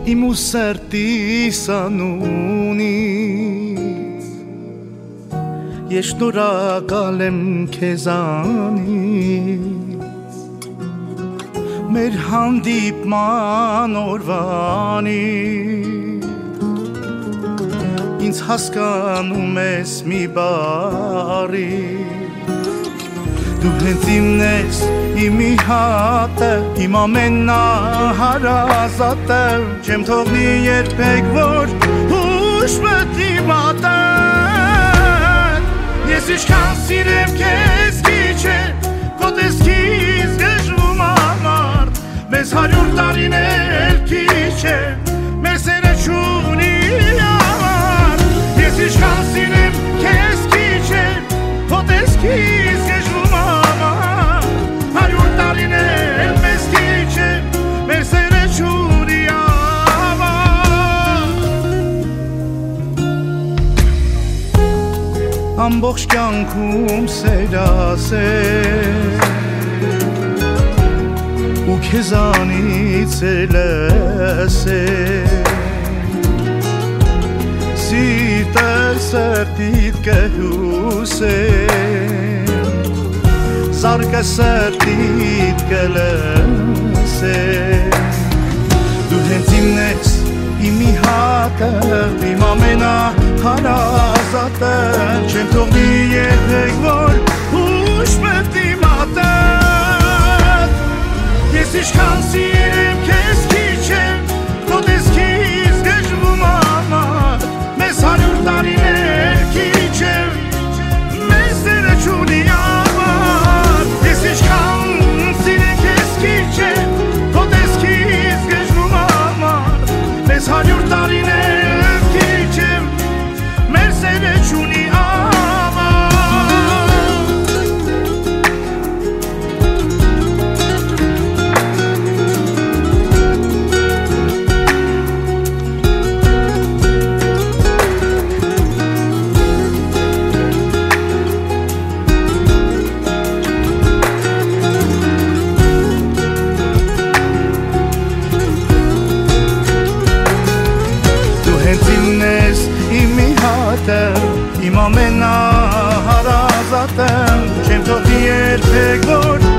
իմ ու սրտիս անունից ես շնորհակալ եմ քեզանից մեր հանդիպման օրվանից ինձ հասկանում ես մի բառի դու հենց իմն ես իմ հատը իմ ամենահարազատը չեմ թողնի երբեք որ հուշ մտնի մատդ ես ինչքան սիրեմ քեզ քիչ է քո տեսքից գժվում ամառ մեզ 100 տարիներ քիչ է մեր սերը չունի ամառ ես ինչքան սիրեմ քեզ քիչ է քո տեսքից գժվում ամառ 100 տարիներ մեզ քիչ է մեր սերը չունի ամառ ամբողջ կյանքում սեր ասել ու քեզանից լսել սիրտը սրտիդ կհուսել զարկը սրտիդ կլսել դու հենց իմն ես իմ հատը իմ ամենահարազատը չեմ թողնի երբեք որ հուշ մտնի մատդ ես ինչքան սիրեմ քեզ քիչ է քո տեսքից գժվում ամառ մեզ 100 տարիներ քիչ է մեր սերը չունի ամառ ես ինչքան սիրեմ քեզ քիչ է քո տեսքից գժվում ամառ մեզ 100 տարիներ քիչ է մեր սերը չունի իմ ամենահարազատը չեմ թողնի երբեք որ